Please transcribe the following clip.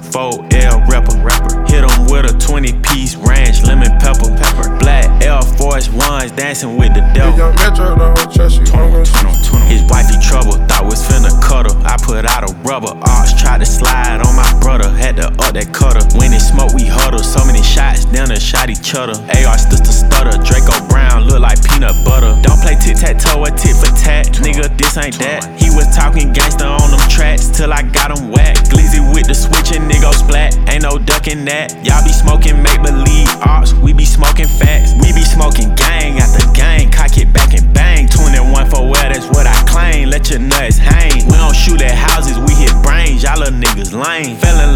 4L rapper. Hit him with a 20-piece ranch, lemon pepper. Black Air Force Ones, dancing with the devil. Young Metro, don't trust you. His wifey trouble, thought was finna cut her. I put out a rubber. Ox tried to slide on my brother, had to up that cutter. When it smoke, we huddle. So many shots, down and shot each other. AR sister stutter, Draco Brown look like peanut butter. Don't play tic-tac-toe or tit for tat, nigga, this ain't that. He was talking gangster on them tracks till I got him whacked. Glizzy with the switch and nigga splat, ain't no ducking that. Y'all be smoking make-believe ops, we be smoking facts. We be smoking gang after gang, cock it back and bang. 21 for well, that's what I claim, let your nuts hang. We don't shoot at houses, we hit brains, y'all little niggas lame. Fell in